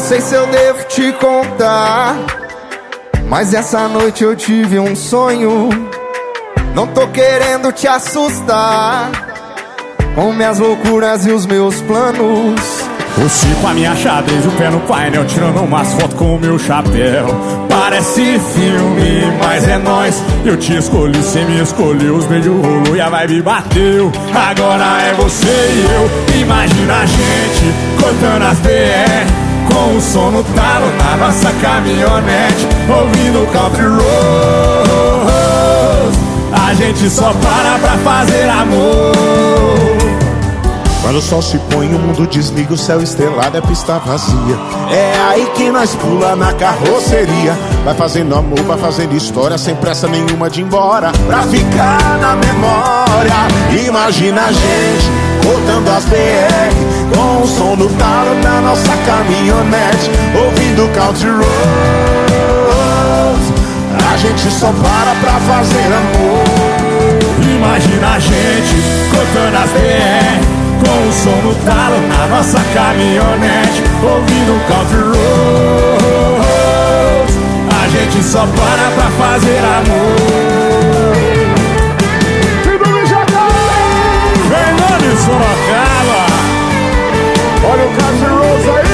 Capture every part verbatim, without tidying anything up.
sei se eu devo te contar, mas essa noite eu tive um sonho. Não tô querendo te assustar com minhas loucuras e os meus planos. O Chico, a minha xadrez, o pé no painel, tirando umas fotos com o meu chapéu. Parece filme, mas é nóis. Eu te escolhi, cê me escolheu. Os beijos rolou e a vibe bateu. Agora é você e eu. Imagina a gente cortando as B R, com o som no talo na nossa caminhonete, ouvindo country roads. A gente só para pra fazer amor. Quando o sol se põe, o mundo desliga, o céu estrelado, é pista vazia. É aí que nós pula na carroceria. Vai fazendo amor, vai fazendo história, sem pressa nenhuma de ir embora, pra ficar na memória. Imagina a gente cortando as B R, com o som do talo da nossa caminhonete, ouvindo country roads. A gente só para pra fazer amor. Imagina a gente cortando as B R, com o som no talo na nossa caminhonete, ouvindo country roads. A gente só para pra fazer amor. Fernando de Sorocaba, olha o country roads aí.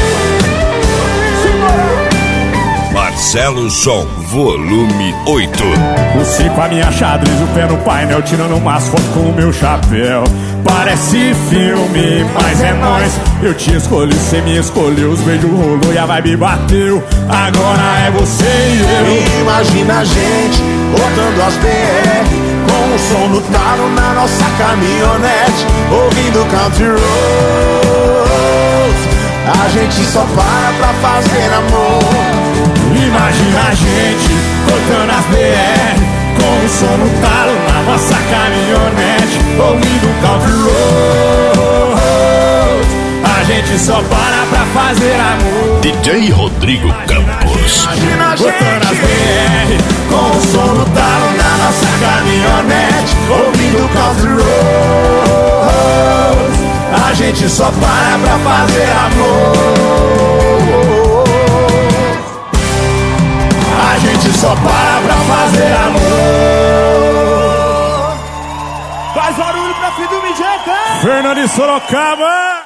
Marcelo Som, volume oito. O Cico, a minha xadrez, o pé no painel, tirando umas fotos com o meu chapéu. Parece filme, mas é nóis. Eu te escolhi, cê me escolheu. Os beijos rolou e a vibe bateu. Agora é você e eu. Imagina a gente cortando as B R, com o som no talo na nossa caminhonete, ouvindo country roads. A gente só para pra fazer amor. Imagina a gente cortando as B R, com o som no talo na nossa caminhonete, ouvindo country roads. A gente só para pra fazer amor. D J Rodrigo Campos. Imagina a gente cortando as B R, com o som no talo na nossa caminhonete, ouvindo country roads. A gente só para pra fazer amor. A gente só para pra fazer amor. Faz barulho pra filho do Mijeta. Fernando de Sorocaba.